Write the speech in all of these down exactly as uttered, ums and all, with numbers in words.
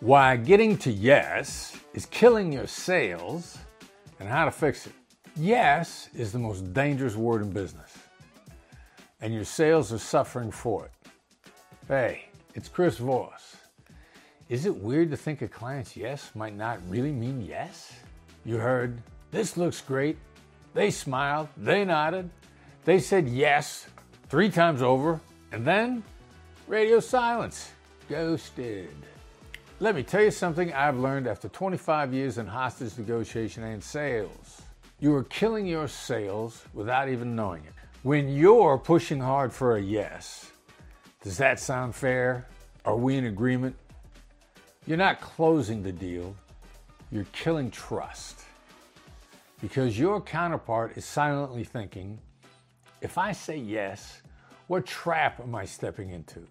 Why getting to yes is killing your sales and how to fix it. Yes is the most dangerous word in business, and your sales are suffering for it. Hey, it's Chris Voss. Is it weird to think a client's yes might not really mean yes? You heard, this looks great. They smiled, they nodded, they said yes three times over, and then radio silence, ghosted. Let me tell you something I've learned after twenty-five years in hostage negotiation and sales. You are killing your sales without even knowing it. When you're pushing hard for a yes, does that sound fair? Are we in agreement? You're not closing the deal, you're killing trust. Because your counterpart is silently thinking, if I say yes, what trap am I stepping into?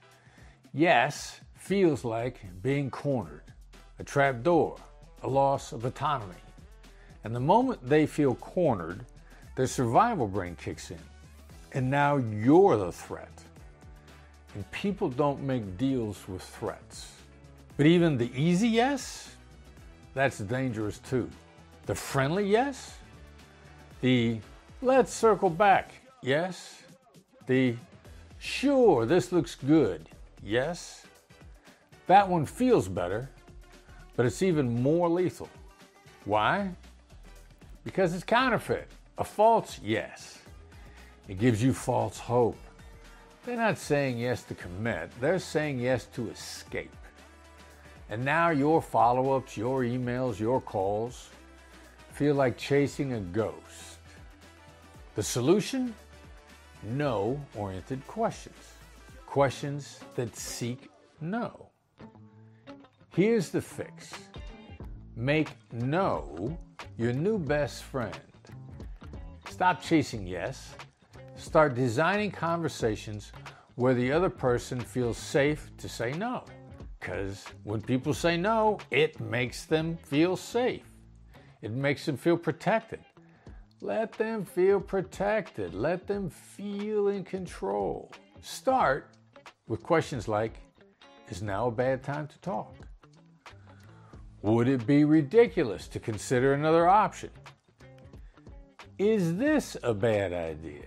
Yes feels like being cornered, a trap door, a loss of autonomy. And the moment they feel cornered, their survival brain kicks in. And now you're the threat. And people don't make deals with threats. But even the easy yes, that's dangerous too. The friendly yes, the let's circle back yes, the sure this looks good yes, that one feels better, but it's even more lethal. Why? Because it's counterfeit, a false yes. It gives you false hope. They're not saying yes to commit, they're saying yes to escape. And now your follow-ups, your emails, your calls feel like chasing a ghost. The solution? No-oriented questions. Questions that seek no. Here's the fix. Make no your new best friend. Stop chasing yes. Start designing conversations where the other person feels safe to say no. Because when people say no, it makes them feel safe. It makes them feel protected. Let them feel protected. Let them feel in control. Start with questions like, is now a bad time to talk? Would it be ridiculous to consider another option? Is this a bad idea?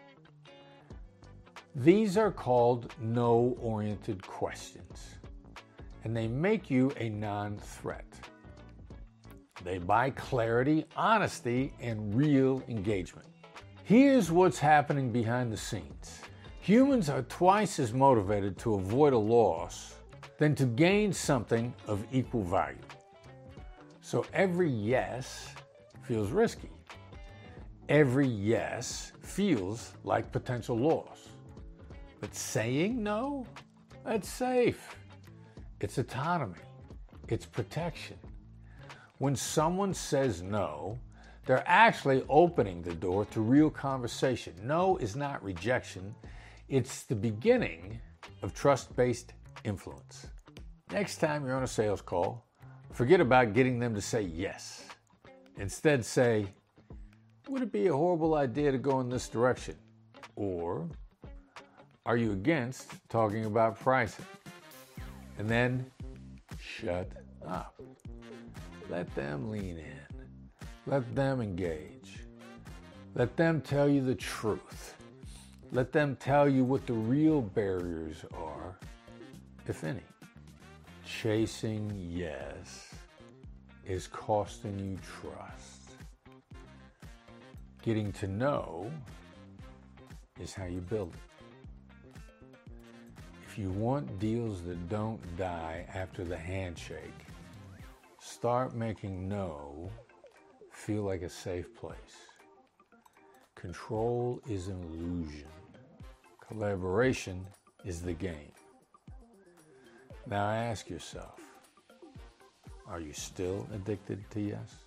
These are called no-oriented questions, and they make you a non-threat. They buy clarity, honesty, and real engagement. Here's what's happening behind the scenes. Humans are twice as motivated to avoid a loss than to gain something of equal value. So every yes feels risky. Every yes feels like potential loss. But saying no, that's safe. It's autonomy. It's protection. When someone says no, they're actually opening the door to real conversation. No is not rejection. It's the beginning of trust-based influence. Next time you're on a sales call, forget about getting them to say yes. Instead say, would it be a horrible idea to go in this direction? Or, are you against talking about pricing? And then, shut up. Let them lean in. Let them engage. Let them tell you the truth. Let them tell you what the real barriers are, if any. Chasing yes is costing you trust. Getting to know is how you build it. If you want deals that don't die after the handshake, start making no feel like a safe place. Control is an illusion. Collaboration is the game. Now ask yourself, are you still addicted to yes?